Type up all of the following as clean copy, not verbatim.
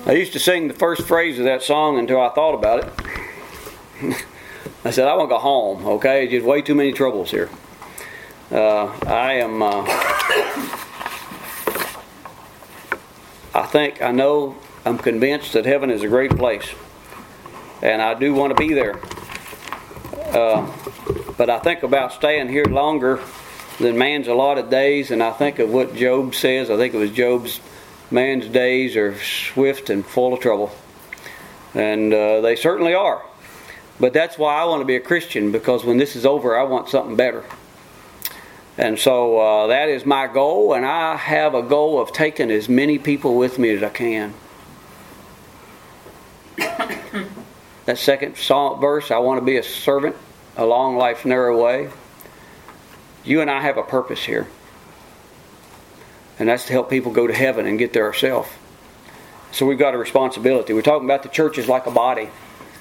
I used to sing the first phrase of that song until I thought about it. I said, I want to go home, okay? Just way too many troubles here. I'm convinced that heaven is a great place. And I do want to be there. But I think about staying here longer than man's allotted days, and I think of what Job says. I think it was Job's man's days are swift and full of trouble. And they certainly are. But that's why I want to be a Christian, because when this is over, I want something better. And so that is my goal, and I have a goal of taking as many people with me as I can. That second verse, I want to be a servant along life's narrow way. You and I have a purpose here. And that's to help people go to heaven and get there ourselves. So we've got a responsibility. We're talking about the church as like a body.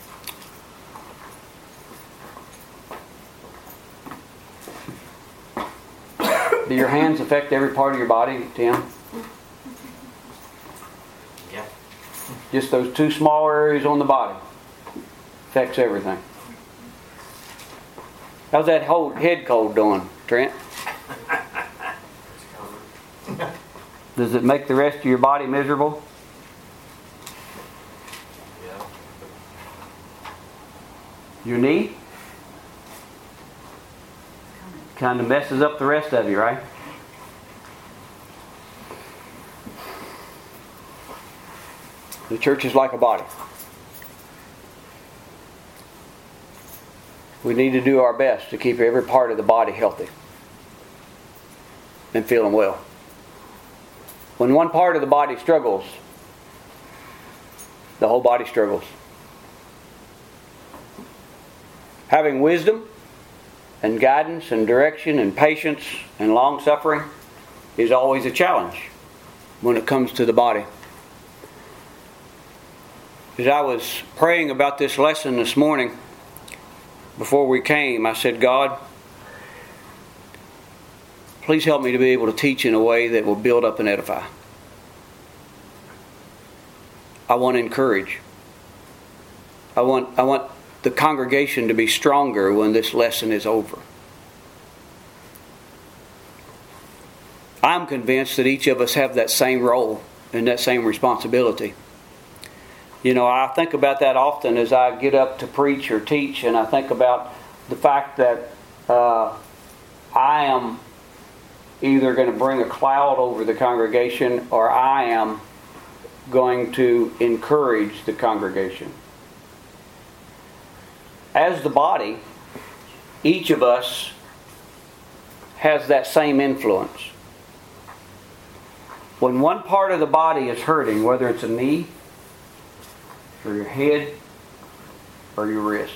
Do your hands affect every part of your body, Tim? Yeah. Just those two small areas on the body affects everything. How's that whole head cold doing, Trent? Does it make the rest of your body miserable? Yeah. Your knee? Kind of messes up the rest of you, right? The church is like a body. We need to do our best to keep every part of the body healthy and feeling well. When one part of the body struggles, the whole body struggles. Having wisdom and guidance and direction and patience and long suffering is always a challenge when it comes to the body. As I was praying about this lesson this morning, before we came, I said, God, please help me to be able to teach in a way that will build up and edify. I want to encourage. I want the congregation to be stronger when this lesson is over. I'm convinced that each of us have that same role and that same responsibility. You know, I think about that often as I get up to preach or teach, and I think about the fact that I am either going to bring a cloud over the congregation, or I am going to encourage the congregation. As the body, each of us has that same influence. When one part of the body is hurting, whether it's a knee, or your head, or your wrist,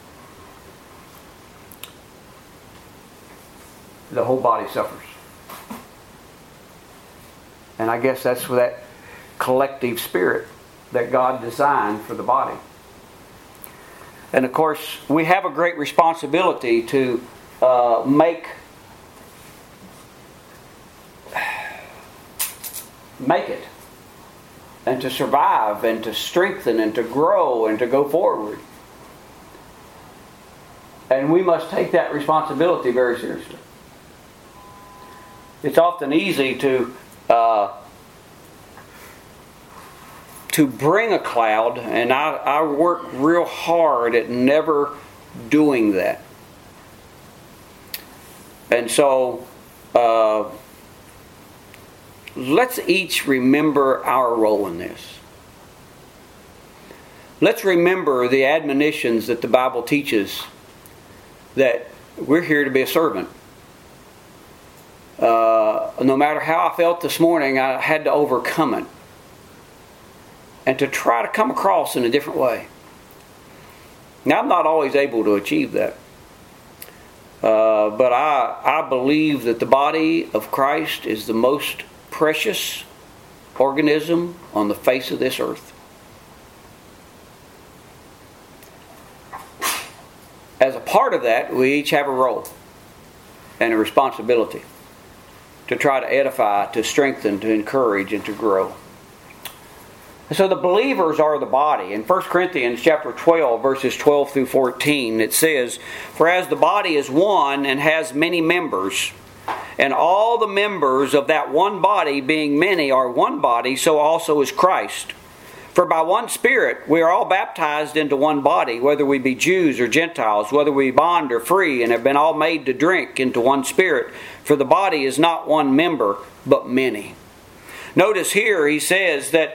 the whole body suffers. And I guess that's for that collective spirit that God designed for the body. And of course, we have a great responsibility to make it, and to survive, and to strengthen, and to grow, and to go forward. And we must take that responsibility very seriously. It's often easy to bring a cloud, and I work real hard at never doing that. And so let's each remember our role in this. Let's remember the admonitions that the Bible teaches, that we're here to be a servant. No matter how I felt this morning, I had to overcome it. And to try to come across in a different way. Now, I'm not always able to achieve that. But I believe that the body of Christ is the most precious organism on the face of this earth. As a part of that, we each have a role and a responsibility to try to edify, to strengthen, to encourage, and to grow. So the believers are the body. In 1 Corinthians chapter 12, verses 12 through 14, it says, "For as the body is one and has many members, and all the members of that one body, being many, are one body, so also is Christ. For by one Spirit we are all baptized into one body, whether we be Jews or Gentiles, whether we be bond or free, and have been all made to drink into one Spirit. For the body is not one member, but many." Notice here he says that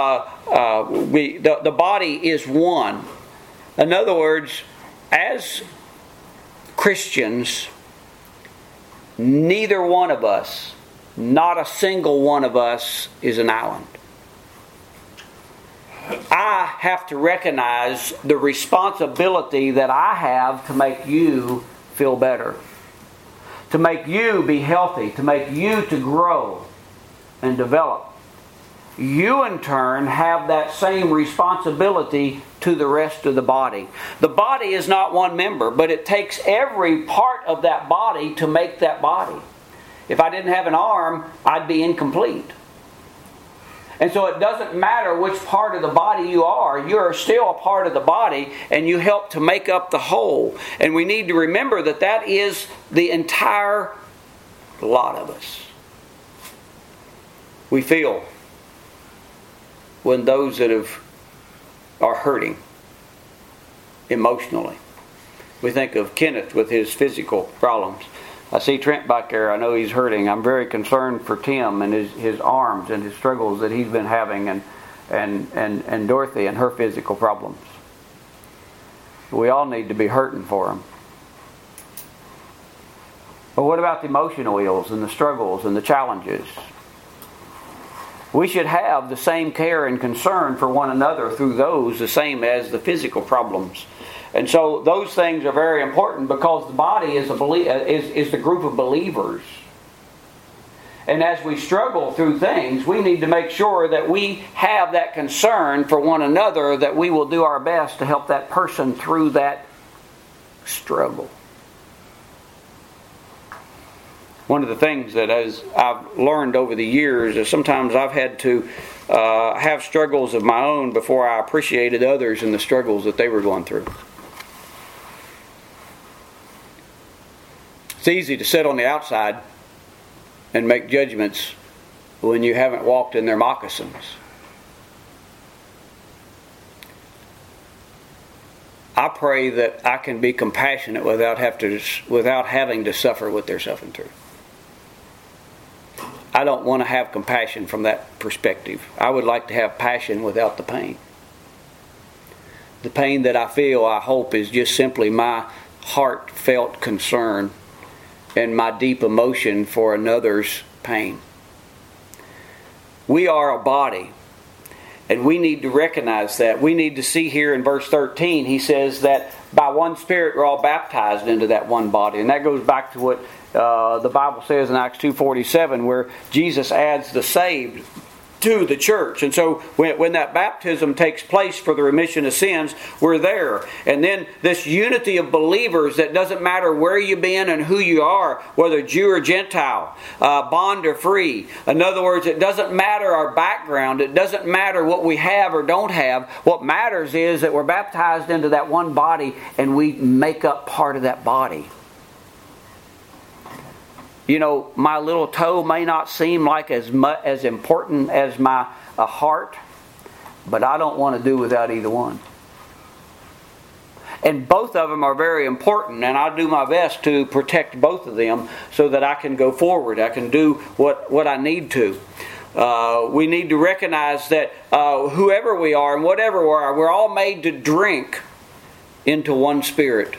the body is one. In other words, as Christians, neither one of us, not a single one of us, is an island. I have to recognize the responsibility that I have to make you feel better, to make you be healthy, to make you to grow and develop. You in turn have that same responsibility to the rest of the body. The body is not one member, but it takes every part of that body to make that body. If I didn't have an arm, I'd be incomplete. And so it doesn't matter which part of the body you are still a part of the body, and you help to make up the whole. And we need to remember that that is the entire lot of us. We feel when those that are hurting emotionally. We think of Kenneth with his physical problems. I see Trent back there. I know he's hurting. I'm very concerned for Tim and his arms and his struggles that he's been having, and Dorothy and her physical problems. We all need to be hurting for them. But what about the emotional ills and the struggles and the challenges? We should have the same care and concern for one another through those, the same as the physical problems. And so those things are very important, because the body is the group of believers. And as we struggle through things, we need to make sure that we have that concern for one another, that we will do our best to help that person through that struggle. One of the things that I've learned over the years is sometimes I've had to have struggles of my own before I appreciated others and the struggles that they were going through. It's easy to sit on the outside and make judgments when you haven't walked in their moccasins. I pray that I can be compassionate without having to suffer what they're suffering through. I don't want to have compassion from that perspective. I would like to have passion without the pain. The pain that I feel, I hope, is just simply my heartfelt concern and my deep emotion for another's pain. We are a body, and we need to recognize that. We need to see here in verse 13, he says that by one Spirit we're all baptized into that one body. And that goes back to what the Bible says in Acts 2:47, where Jesus adds the saved to the church. And so when that baptism takes place for the remission of sins, we're there. And then this unity of believers, that doesn't matter where you've been and who you are, whether Jew or Gentile, bond or free. In other words, it doesn't matter our background. It doesn't matter what we have or don't have. What matters is that we're baptized into that one body, and we make up part of that body. You know, my little toe may not seem like as important as my heart, but I don't want to do without either one. And both of them are very important, and I do my best to protect both of them so that I can go forward. I can do what I need to. We need to recognize that whoever we are and whatever we are, we're all made to drink into one Spirit.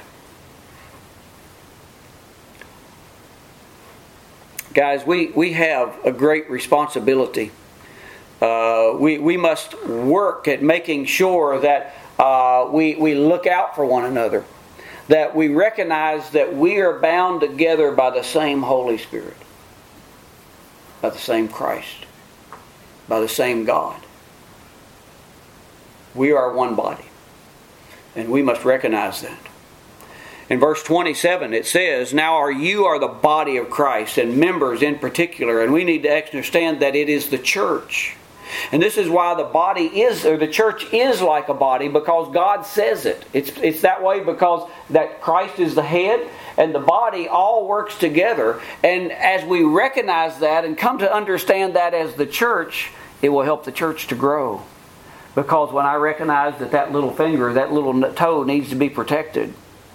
Guys, we have a great responsibility. We must work at making sure that we look out for one another. That we recognize that we are bound together by the same Holy Spirit. By the same Christ. By the same God. We are one body. And we must recognize that. In verse 27 it says, "Now you are the body of Christ, and members in particular." And we need to understand that it is the church. And this is why the body is, or the church is like a body, because God says it. It's that way because that Christ is the head and the body all works together. And as we recognize that and come to understand that as the church, it will help the church to grow. Because when I recognize that little finger, that little toe needs to be protected,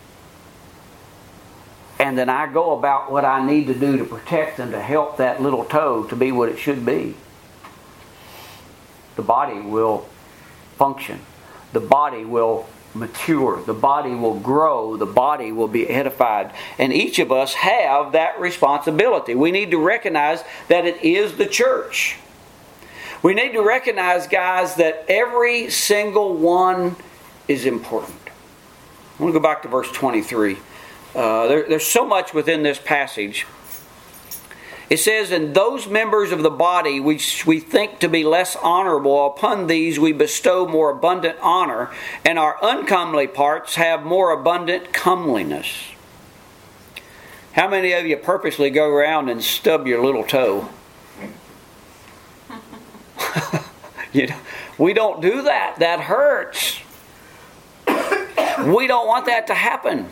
and then I go about what I need to do to protect and to help that little toe to be what it should be, the body will function. The body will mature. The body will grow. The body will be edified. And each of us have that responsibility. We need to recognize that it is the church. We need to recognize, guys, that every single one is important. I want to go back to verse 23. There's so much within this passage. It says, "And those members of the body which we think to be less honorable, upon these we bestow more abundant honor, and our uncomely parts have more abundant comeliness." How many of you purposely go around and stub your little toe? We don't do that. That hurts. We don't want that to happen.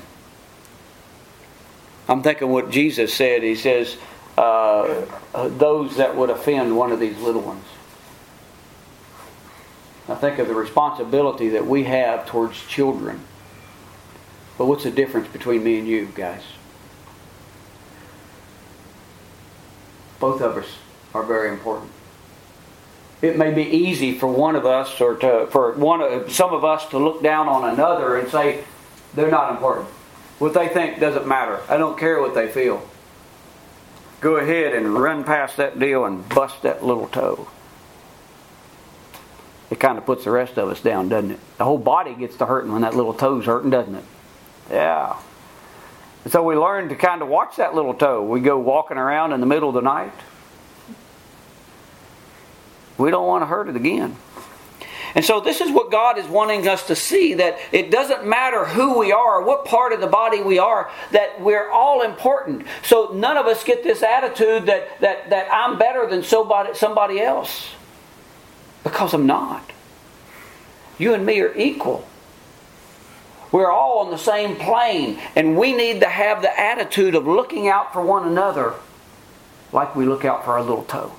I'm thinking what Jesus said. He says, those that would offend one of these little ones. I think of the responsibility that we have towards children. But what's the difference between me and you, guys? Both of us are very important. It may be easy for one of us, or some of us, to look down on another and say they're not important. What they think doesn't matter. I don't care what they feel. Go ahead and run past that deal and bust that little toe. It kind of puts the rest of us down, doesn't it? The whole body gets to hurting when that little toe's hurting, doesn't it? Yeah. And so we learn to kind of watch that little toe. We go walking around in the middle of the night. We don't want to hurt it again. And so this is what God is wanting us to see, that it doesn't matter who we are, what part of the body we are, that we're all important. So none of us get this attitude that I'm better than somebody else. Because I'm not. You and me are equal. We're all on the same plane, and we need to have the attitude of looking out for one another like we look out for our little toe.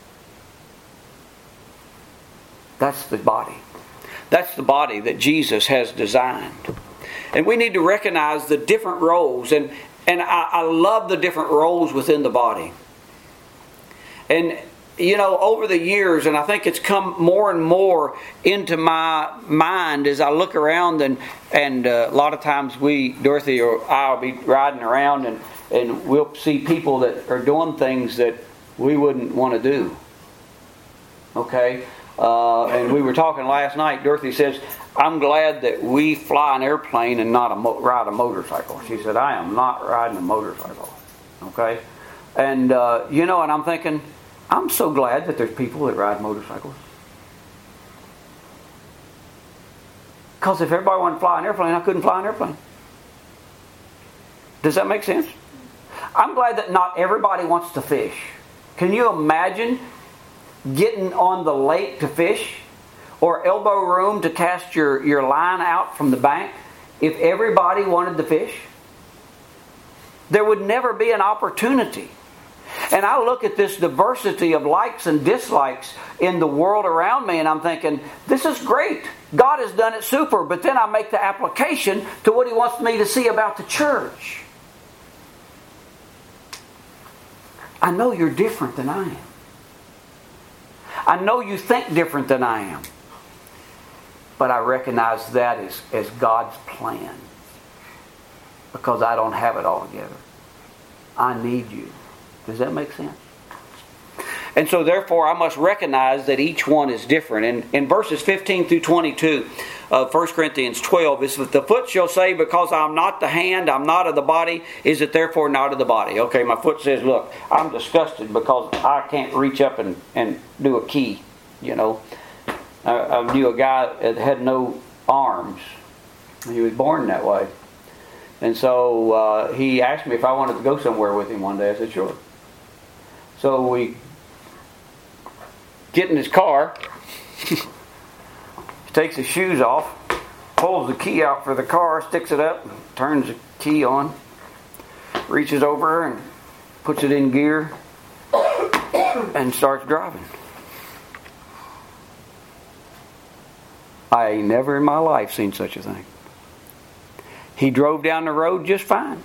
That's the body. That's the body that Jesus has designed. And we need to recognize the different roles. And I love the different roles within the body. And, over the years, and I think it's come more and more into my mind as I look around, and a lot of times Dorothy or I will be riding around and we'll see people that are doing things that we wouldn't want to do. Okay? And we were talking last night. Dorothy says, "I'm glad that we fly an airplane and not ride a motorcycle." She said, "I am not riding a motorcycle." Okay? And, and I'm thinking, I'm so glad that there's people that ride motorcycles. Because if everybody wanted to fly an airplane, I couldn't fly an airplane. Does that make sense? I'm glad that not everybody wants to fish. Can you imagine getting on the lake to fish, or elbow room to cast your line out from the bank, if everybody wanted to fish? There would never be an opportunity. And I look at this diversity of likes and dislikes in the world around me, and I'm thinking, this is great. God has done it super. But then I make the application to what He wants me to see about the church. I know you're different than I am. I know you think different than I am. But I recognize that as God's plan. Because I don't have it all together. I need you. Does that make sense? And so therefore I must recognize that each one is different. And in verses 15 through 22 of 1 Corinthians 12, it's that the foot shall say, because I'm not the hand, I'm not of the body, is it therefore not of the body? Okay, my foot says, look, I'm disgusted because I can't reach up and do a key. I knew a guy that had no arms. He was born that way. And so he asked me if I wanted to go somewhere with him one day. I said, sure. So we getting his car. He takes his shoes off, pulls the key out for the car, sticks it up, turns the key on, reaches over and puts it in gear, and starts driving. I ain't never in my life seen such a thing. He drove down the road just fine.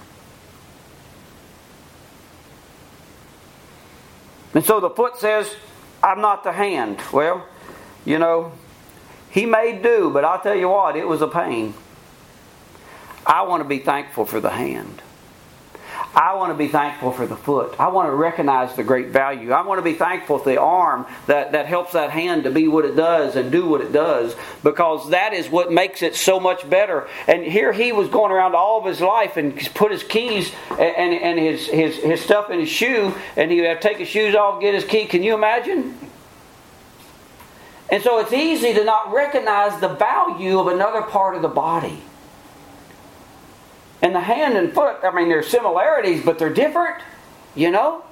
And so the foot says, I'm not the hand. Well, you know, he may do, but I'll tell you what, it was a pain. I want to be thankful for the hand. I want to be thankful for the foot. I want to recognize the great value. I want to be thankful for the arm that helps that hand to be what it does and do what it does, because that is what makes it so much better. And here he was going around all of his life and put his keys and his stuff in his shoe, and he would have to take his shoes off, get his key. Can you imagine? And so it's easy to not recognize the value of another part of the body. And the hand and foot, I mean, there's similarities, but they're different, you know?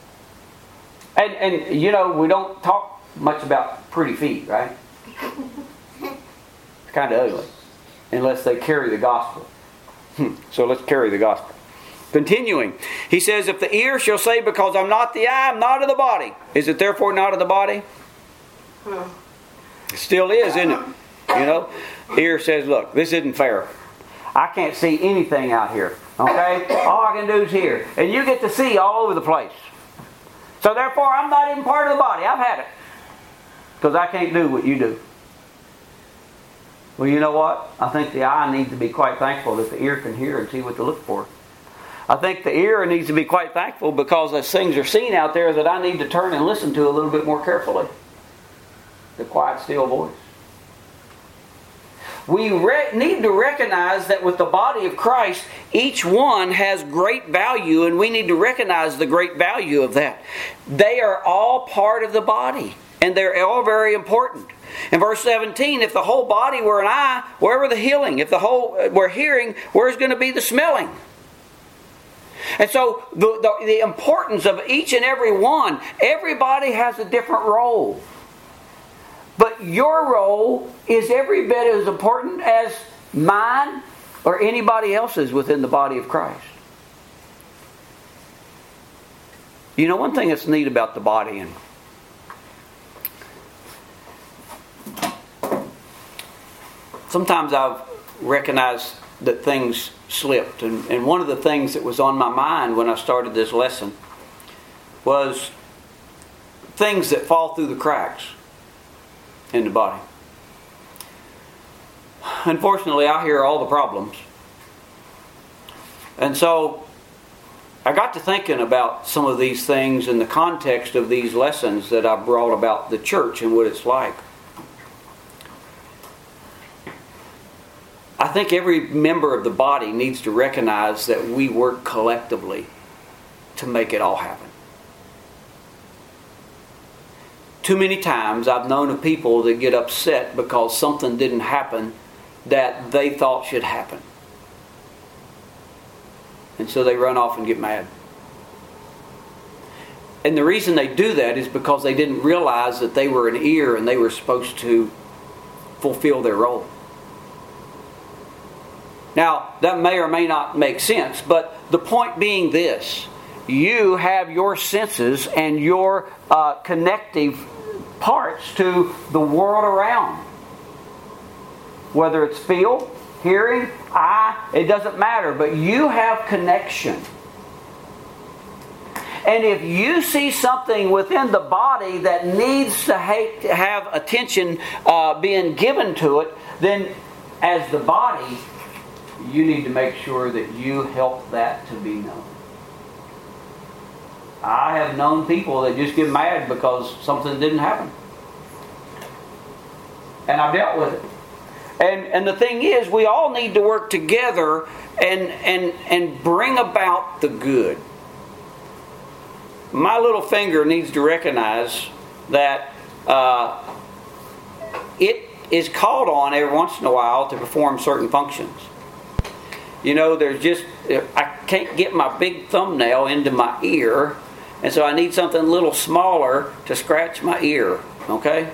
And you know, we don't talk much about pretty feet, right? It's kind of ugly, unless they carry the gospel. So let's carry the gospel. Continuing, he says, if the ear shall say, because I'm not the eye, I'm not of the body, is it therefore not of the body? It still is, isn't it? You know, ear says, look, this isn't fair. I can't see anything out here. Okay? All I can do is hear. And you get to see all over the place. So therefore, I'm not even part of the body. I've had it. Because I can't do what you do. Well, you know what? I think the eye needs to be quite thankful that the ear can hear and see what to look for. I think the ear needs to be quite thankful because as things are seen out there that I need to turn and listen to a little bit more carefully. The quiet, still voice. We need to recognize that with the body of Christ, each one has great value, and we need to recognize the great value of that. They are all part of the body, and they're all very important. In verse 17, if the whole body were an eye, where were the hearing? If the whole were hearing, where's going to be the smelling? And so the importance of each and every one, everybody has a different role. But your role is every bit as important as mine or anybody else's within the body of Christ. You know, one thing that's neat about the body, and sometimes I've recognized that things slipped. And one of the things that was on my mind when I started this lesson was things that fall through the cracks in the body. Unfortunately, I hear all the problems. And so I got to thinking about some of these things in the context of these lessons that I brought about the church and what it's like. I think every member of the body needs to recognize that we work collectively to make it all happen. Too many times I've known of people that get upset because something didn't happen that they thought should happen. And so they run off and get mad. And the reason they do that is because they didn't realize that they were an ear and they were supposed to fulfill their role. Now, that may or may not make sense, but the point being this: you have your senses and your connective parts to the world around. Whether it's feel, hearing, eye, it doesn't matter, but you have connection. And if you see something within the body that needs to have attention being given to it, then as the body, you need to make sure that you help that to be known. I have known people that just get mad because something didn't happen. And I've dealt with it. And the thing is, we all need to work together and bring about the good. My little finger needs to recognize that it is called on every once in a while to perform certain functions. You know, I can't get my big thumbnail into my ear, and so I need something a little smaller to scratch my ear. Okay?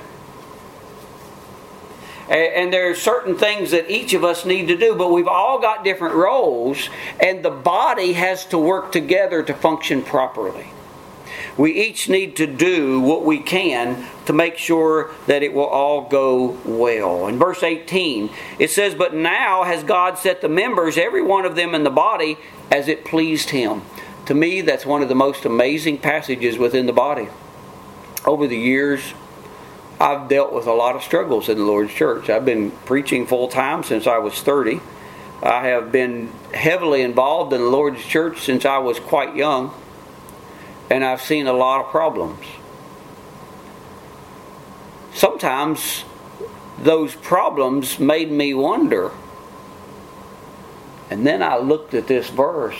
And there are certain things that each of us need to do, but we've all got different roles, and the body has to work together to function properly. We each need to do what we can to make sure that it will all go well. In verse 18, it says, "But now has God set the members, every one of them in the body, as it pleased Him." To me, that's one of the most amazing passages within the body. Over the years, I've dealt with a lot of struggles in the Lord's church. I've been preaching full time since I was 30. I have been heavily involved in the Lord's church since I was quite young. And I've seen a lot of problems. Sometimes those problems made me wonder. And then I looked at this verse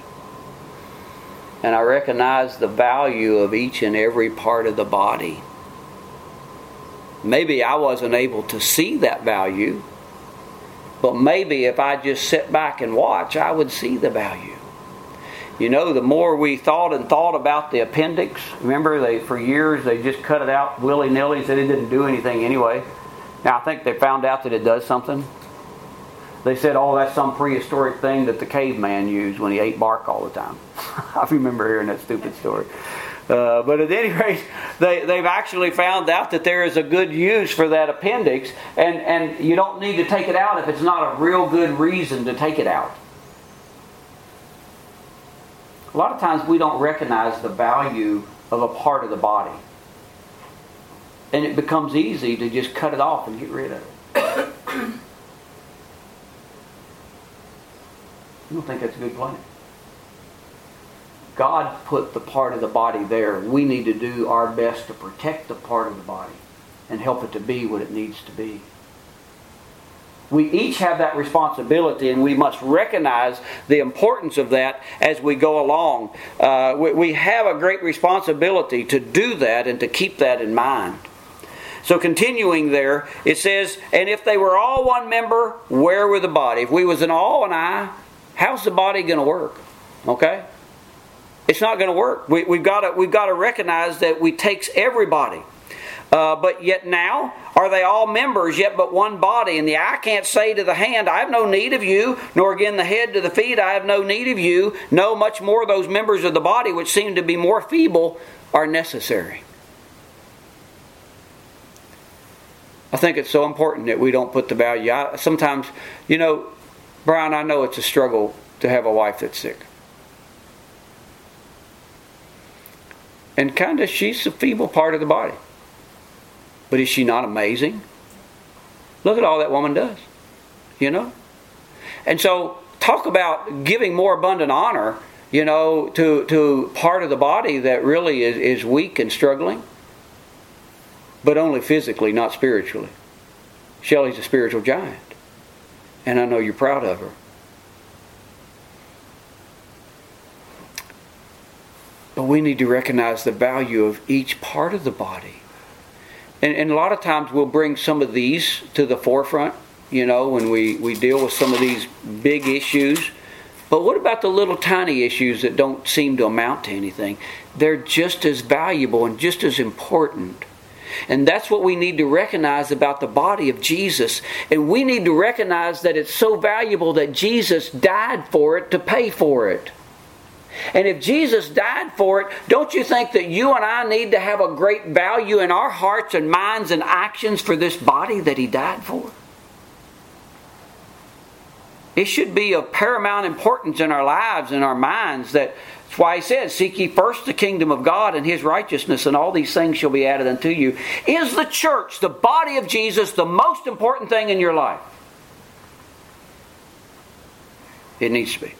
and I recognized the value of each and every part of the body. Maybe I wasn't able to see that value, but maybe if I just sit back and watch, I would see the value. You know, the more we thought about the appendix, remember, for years they just cut it out willy-nilly, said it didn't do anything anyway. Now I think they found out that it does something. They said, oh, that's some prehistoric thing that the caveman used when he ate bark all the time. I remember hearing that stupid story. But at any rate, they've actually found out that there is a good use for that appendix, and you don't need to take it out if it's not a real good reason to take it out. A lot of times we don't recognize the value of a part of the body. And it becomes easy to just cut it off and get rid of it. I don't think that's a good plan. God put the part of the body there. We need to do our best to protect the part of the body and help it to be what it needs to be. We each have that responsibility, and we must recognize the importance of that as we go along. We have a great responsibility to do that and to keep that in mind. So continuing there, it says, "And if they were all one member, where were the body?" If we was an all and eye, how's the body going to work? Okay? It's not going to work. We've got to recognize that we takes everybody. But yet now, are they all members, yet but one body? And the eye can't say to the hand, I have no need of you, nor again the head to the feet, I have no need of you. No, much more those members of the body which seem to be more feeble are necessary. I think it's so important that we don't put the value. Sometimes, Brian, I know it's a struggle to have a wife that's sick. And she's the feeble part of the body. But is she not amazing? Look at all that woman does. And so talk about giving more abundant honor, to part of the body that really is weak and struggling. But only physically, not spiritually. Shelley's a spiritual giant. And I know you're proud of her. But we need to recognize the value of each part of the body. And a lot of times we'll bring some of these to the forefront, when we deal with some of these big issues. But what about the little tiny issues that don't seem to amount to anything? They're just as valuable and just as important. And that's what we need to recognize about the body of Jesus. And we need to recognize that it's so valuable that Jesus died for it to pay for it. And if Jesus died for it, don't you think that you and I need to have a great value in our hearts and minds and actions for this body that He died for? It should be of paramount importance in our lives and our minds. That's why He said, seek ye first the kingdom of God and His righteousness, and all these things shall be added unto you. Is the church, the body of Jesus, the most important thing in your life? It needs to be.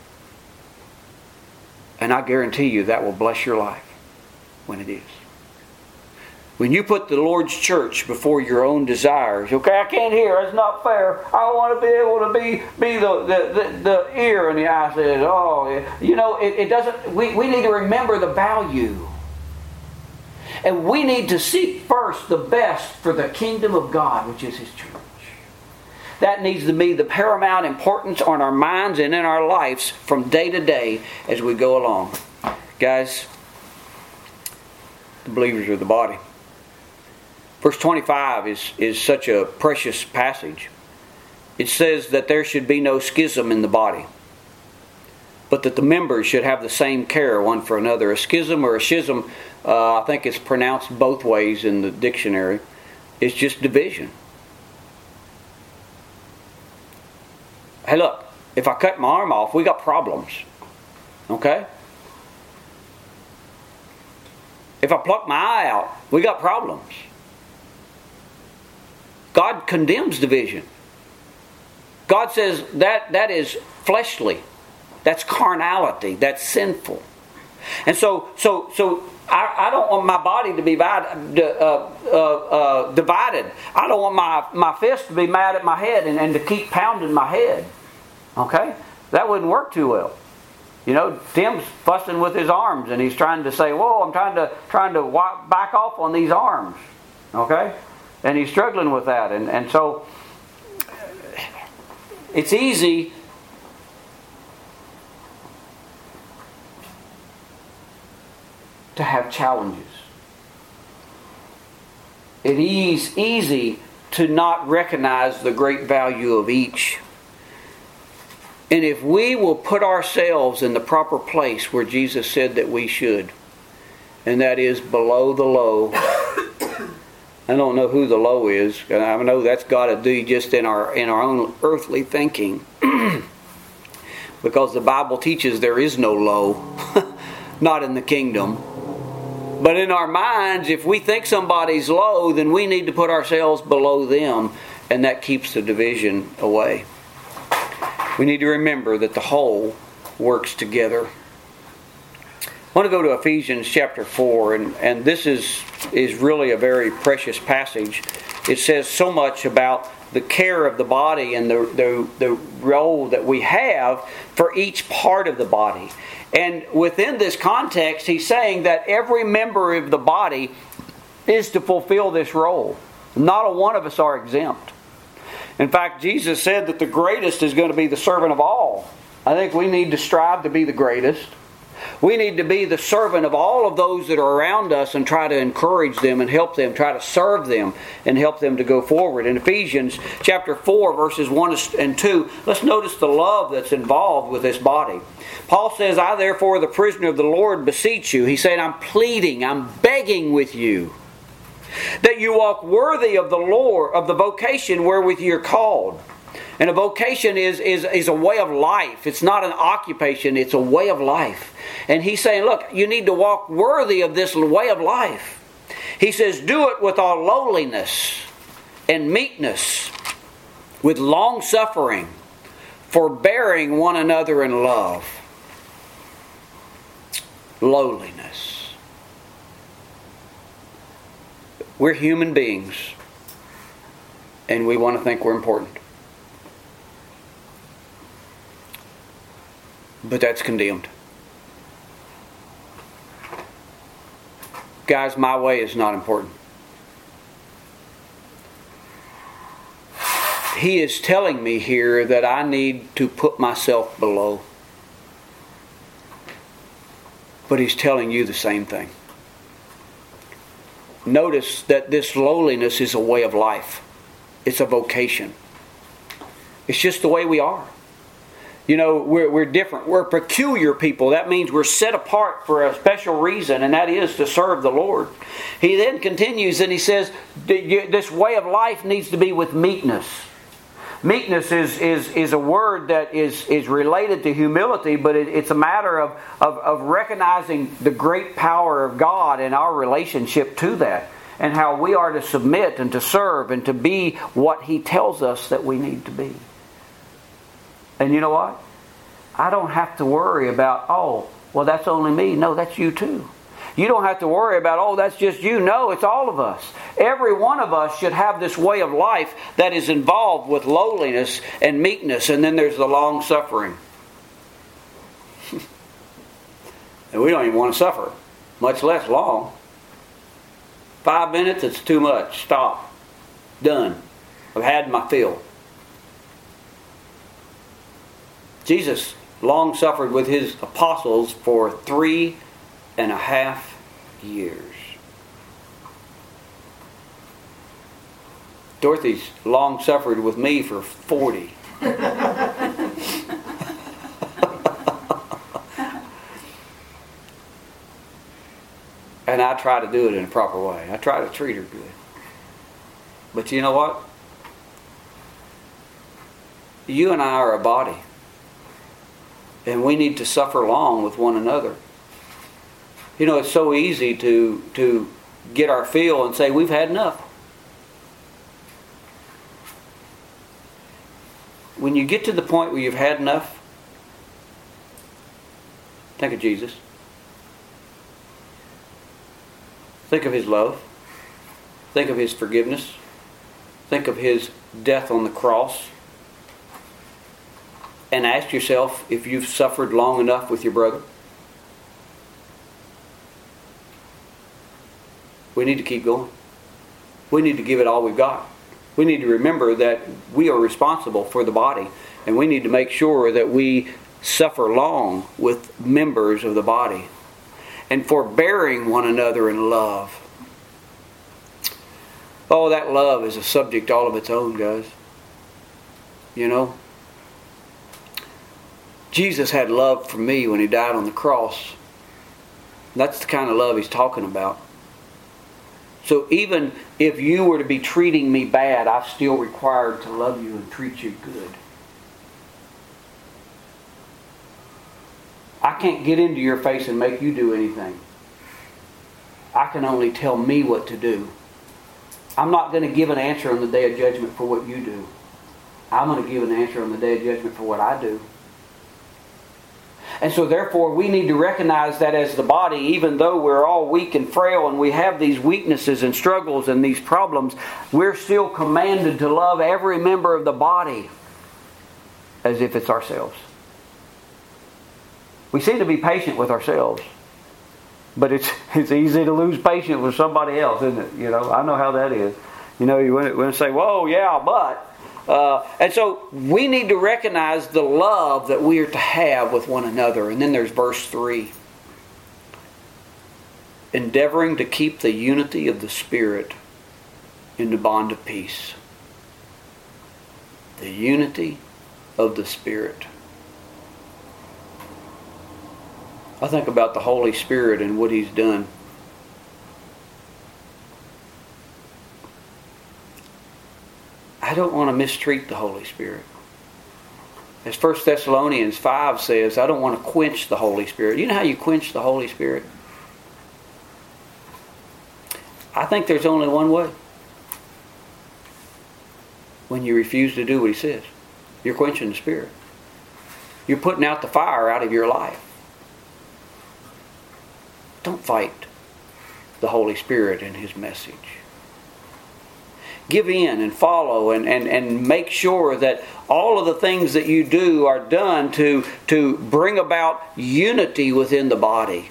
And I guarantee you that will bless your life when it is. When you put the Lord's church before your own desires, okay, I can't hear, it's not fair. I want to be able to be the ear, and the eye says, it doesn't. We need to remember the value. And we need to seek first the best for the kingdom of God, which is His church. That needs to be the paramount importance on our minds and in our lives from day to day as we go along. Guys, the believers are the body. Verse 25 is such a precious passage. It says that there should be no schism in the body, but that the members should have the same care one for another. A schism or a schism, I think it's pronounced both ways in the dictionary, is just division. Hey, look, if I cut my arm off, we got problems. Okay? If I pluck my eye out, we got problems. God condemns division. God says that is fleshly. That's carnality. That's sinful. And so I don't want my body to be divided. I don't want my fist to be mad at my head and to keep pounding my head. Okay? That wouldn't work too well. You know, Tim's fussing with his arms and he's trying to say, "Whoa, I'm trying to back off on these arms." Okay? And he's struggling with that. And so it's easy to have challenges. It is easy to not recognize the great value of each. And if we will put ourselves in the proper place where Jesus said that we should, and that is below the low. I don't know who the low is. I know that's got to do just in our own earthly thinking. Because the Bible teaches there is no low. Not in the kingdom. But in our minds, if we think somebody's low, then we need to put ourselves below them. And that keeps the division away. We need to remember that the whole works together. I want to go to Ephesians chapter 4, and this is really a very precious passage. It says so much about the care of the body and the role that we have for each part of the body. And within this context, he's saying that every member of the body is to fulfill this role. Not a one of us are exempt. In fact, Jesus said that the greatest is going to be the servant of all. I think we need to strive to be the greatest. We need to be the servant of all of those that are around us and try to encourage them and help them, try to serve them and help them to go forward. In Ephesians chapter 4, verses 1 and 2, let's notice the love that's involved with this body. Paul says, "I therefore, the prisoner of the Lord, beseech you." He said, I'm pleading, I'm begging with you, that you walk worthy of the Lord, of the vocation wherewith you're called. And a vocation is a way of life. It's not an occupation, it's a way of life. And he's saying, look, you need to walk worthy of this way of life. He says, do it with all lowliness and meekness, with long suffering, forbearing one another in love. Lowliness. We're human beings, and we want to think we're important. But that's condemned. Guys, my way is not important. He is telling me here that I need to put myself below. But he's telling you the same thing. Notice that this lowliness is a way of life. It's a vocation. It's just the way we are. You know, we're different. We're peculiar people. That means we're set apart for a special reason, and that is to serve the Lord. He then continues and he says, this way of life needs to be with meekness. Meekness is a word that is related to humility, but it's a matter of recognizing the great power of God and our relationship to that, and how we are to submit and to serve and to be what He tells us that we need to be. And you know what? I don't have to worry about, oh, well, that's only me. No, that's you too. You don't have to worry about, oh, that's just you. No, it's all of us. Every one of us should have this way of life that is involved with lowliness and meekness. And then there's the long suffering. And we don't even want to suffer, much less long. 5 minutes, it's too much. Stop. Done. I've had my fill. Jesus long suffered with His apostles for 3.5 years. Dorothy's long suffered with me for 40. And I try to do it in a proper way. I try to treat her good. But you know what? You and I are a body. And we need to suffer long with one another. You know, it's so easy to get our fill and say, we've had enough. When you get to the point where you've had enough, think of Jesus. Think of His love. Think of His forgiveness. Think of His death on the cross. And ask yourself if you've suffered long enough with your brother. We need to keep going. We need to give it all we've got. We need to remember that we are responsible for the body. And we need to make sure that we suffer long with members of the body. And forbearing one another in love. Oh, that love is a subject all of its own, guys. You know? Jesus had love for me when He died on the cross. That's the kind of love He's talking about. So even if you were to be treating me bad, I'm still required to love you and treat you good. I can't get into your face and make you do anything. I can only tell me what to do. I'm not going to give an answer on the day of judgment for what you do. I'm going to give an answer on the day of judgment for what I do. And so therefore we need to recognize that as the body, even though we're all weak and frail and we have these weaknesses and struggles and these problems, we're still commanded to love every member of the body as if it's ourselves. We seem to be patient with ourselves, but it's easy to lose patience with somebody else, isn't it? You know, I know how that is. You know, you want to say, whoa, yeah, but... and so we need to recognize the love that we are to have with one another. And then there's verse 3. Endeavoring to keep the unity of the Spirit in the bond of peace. The unity of the Spirit. I think about the Holy Spirit and what He's done. I don't want to mistreat the Holy Spirit. As 1 Thessalonians 5 says, I don't want to quench the Holy Spirit. You know how you quench the Holy Spirit? I think there's only one way. When you refuse to do what He says. You're quenching the Spirit. You're putting out the fire out of your life. Don't fight the Holy Spirit and His message. Give in and follow and make sure that all of the things that you do are done to bring about unity within the body.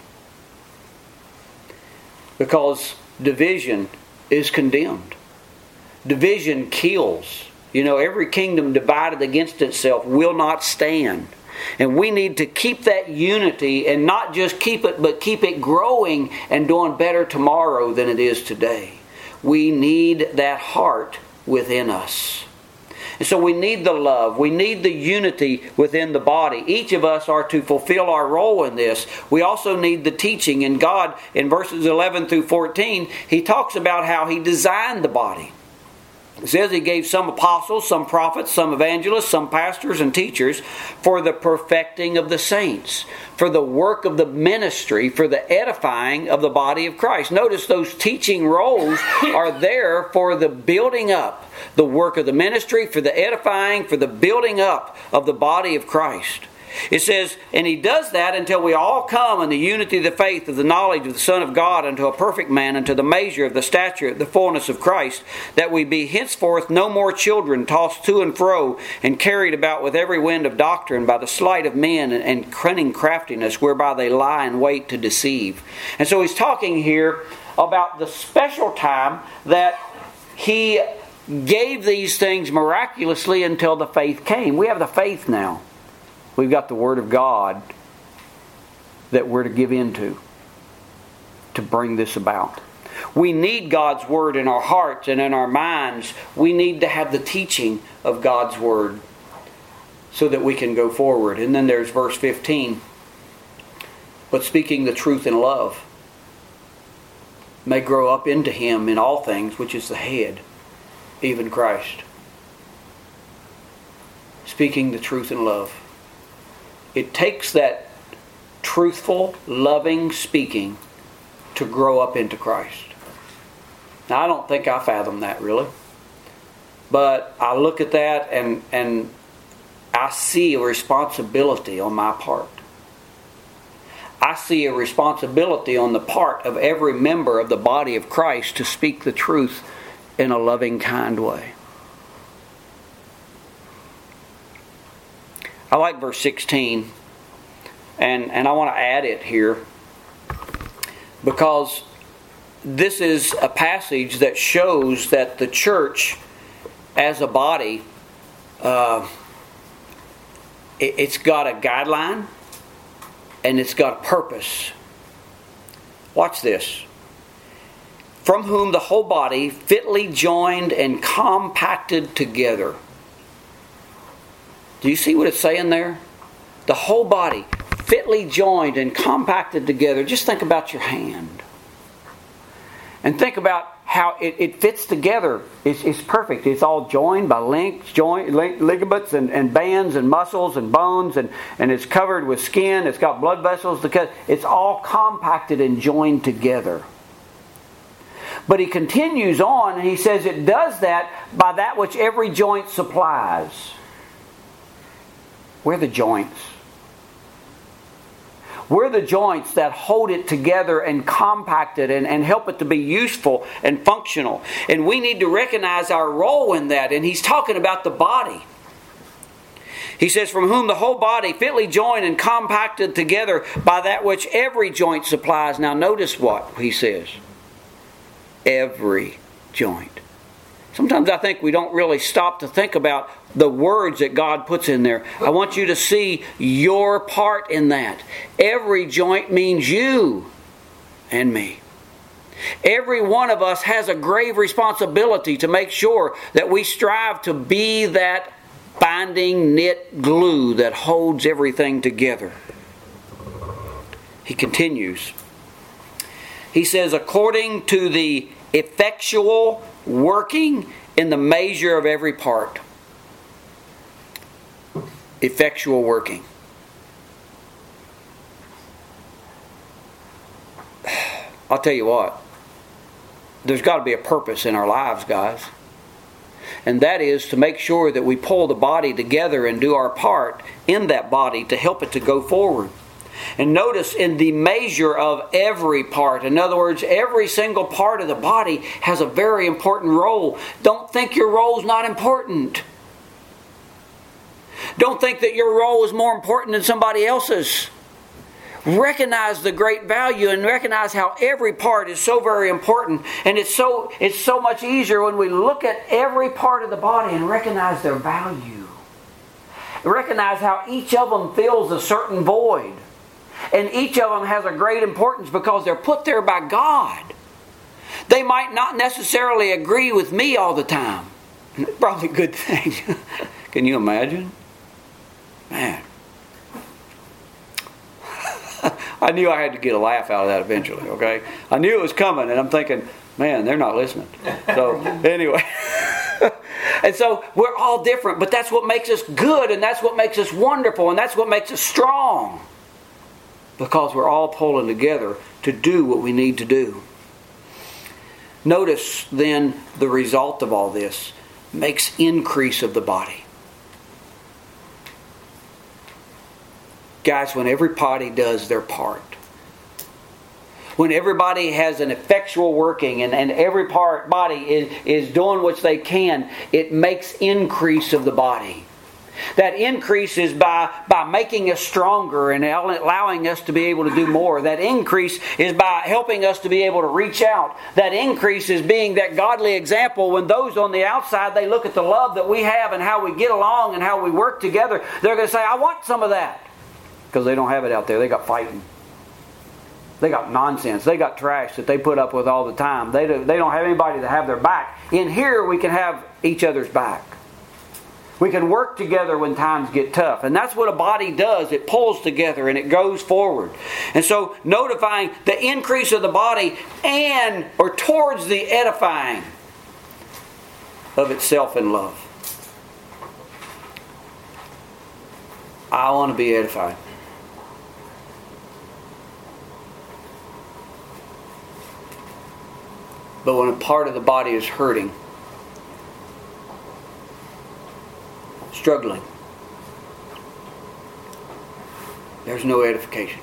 Because division is condemned. Division kills. You know, every kingdom divided against itself will not stand. And we need to keep that unity and not just keep it, but keep it growing and doing better tomorrow than it is today. We need that heart within us. And so we need the love. We need the unity within the body. Each of us are to fulfill our role in this. We also need the teaching. And God, in verses 11 through 14, He talks about how He designed the body. It says He gave some apostles, some prophets, some evangelists, some pastors and teachers for the perfecting of the saints, for the work of the ministry, for the edifying of the body of Christ. Notice those teaching roles are there for the building up, the work of the ministry, for the edifying, for the building up of the body of Christ. It says, and He does that until we all come in the unity of the faith of the knowledge of the Son of God unto a perfect man, unto the measure of the stature of the fullness of Christ, that we be henceforth no more children, tossed to and fro, and carried about with every wind of doctrine by the sleight of men and cunning craftiness, whereby they lie in wait to deceive. And so He's talking here about the special time that He gave these things miraculously until the faith came. We have the faith now. We've got the Word of God that we're to give into to bring this about. We need God's Word in our hearts and in our minds. We need to have the teaching of God's Word so that we can go forward. And then there's verse 15. But speaking the truth in love may grow up into Him in all things, which is the head, even Christ. Speaking the truth in love. It takes that truthful, loving speaking to grow up into Christ. Now, I don't think I fathom that really. But I look at that and I see a responsibility on my part. I see a responsibility on the part of every member of the body of Christ to speak the truth in a loving, kind way. I like verse 16, and I want to add it here because this is a passage that shows that the church as a body, it's got a guideline and it's got a purpose. Watch this. From whom the whole body, fitly joined and compacted together. Do you see what it's saying there? The whole body, fitly joined and compacted together. Just think about your hand. And think about how it fits together. It's perfect. It's all joined by links, ligaments and bands and muscles and bones. And it's covered with skin. It's got blood vessels. It's all compacted and joined together. But he continues on and he says it does that by that which every joint supplies. We're the joints. We're the joints that hold it together and compact it and help it to be useful and functional. And we need to recognize our role in that. And he's talking about the body. He says, from whom the whole body fitly joined and compacted together by that which every joint supplies. Now notice what he says. Every joint. Sometimes I think we don't really stop to think about the words that God puts in there. I want you to see your part in that. Every joint means you and me. Every one of us has a grave responsibility to make sure that we strive to be that binding knit glue that holds everything together. He continues. He says, according to the effectual working in the measure of every part. Effectual working. I'll tell you what. There's got to be a purpose in our lives, guys. And that is to make sure that we pull the body together and do our part in that body to help it to go forward. And notice in the measure of every part. In other words, every single part of the body has a very important role. Don't think your role's not important. Don't think that your role is more important than somebody else's. Recognize the great value and recognize how every part is so very important. And it's so much easier when we look at every part of the body and recognize their value. Recognize how each of them fills a certain void. And each of them has a great importance because they're put there by God. They might not necessarily agree with me all the time. Probably a good thing. Can you imagine? Man. I knew I had to get a laugh out of that eventually, okay? I knew it was coming, and I'm thinking, man, they're not listening. So, anyway. And so, we're all different, but that's what makes us good, and that's what makes us wonderful, and that's what makes us strong. Because we're all pulling together to do what we need to do. Notice then the result of all this makes increase of the body. Guys, when everybody does their part, when everybody has an effectual working and every body is doing what they can, it makes increase of the body. That increase is by making us stronger and allowing us to be able to do more. That increase is by helping us to be able to reach out. That increase is being that godly example when those on the outside, they look at the love that we have and how we get along and how we work together. They're going to say, I want some of that. Because they don't have it out there. They got fighting. They got nonsense. They got trash that they put up with all the time. They don't have anybody to have their back. In here, we can have each other's back. We can work together when times get tough. And that's what a body does. It pulls together and it goes forward. And so notifying the increase of the body or towards the edifying of itself in love. I want to be edified. But when a part of the body is hurting, struggling, there's no edification.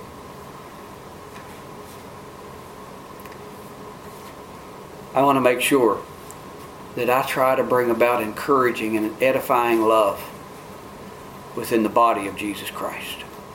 I want to make sure that I try to bring about encouraging and edifying love within the body of Jesus Christ.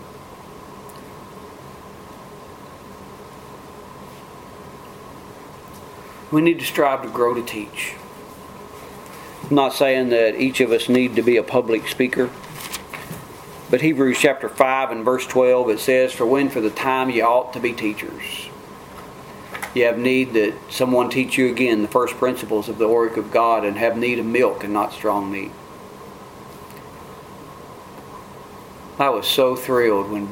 We need to strive to grow to teach. I'm not saying that each of us need to be a public speaker. But Hebrews chapter 5 and verse 12, it says, "For when for the time ye ought to be teachers." You have need that someone teach you again the first principles of the work of God, and have need of milk and not strong meat. I was so thrilled when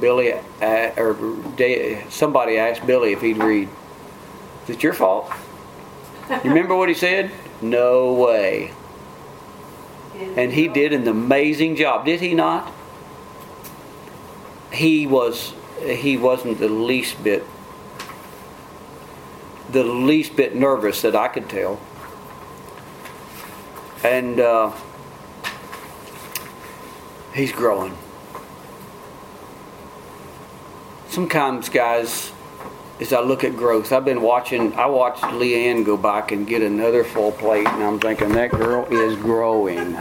somebody asked Billy if he'd read. Is it your fault? You remember what he said? No way. And he did an amazing job, did he not? He wasn't the least bit nervous that I could tell. And he's growing. Sometimes, guys, as I look at growth, I watched Leanne go back and get another full plate, and I'm thinking, that girl is growing.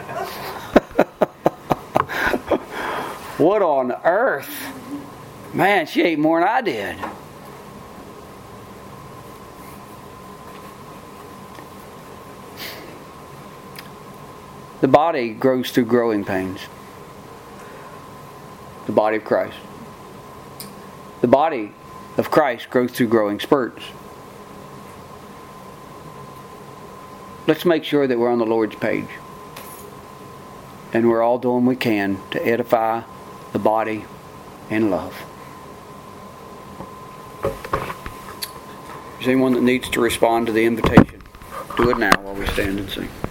What on earth? Man, she ate more than I did. The body grows through growing pains. The body of Christ. The body of Christ grows through growing spurts. Let's make sure that we're on the Lord's page. And we're all doing what we can to edify the body in love. Is anyone that needs to respond to the invitation? Do it now while we stand and sing.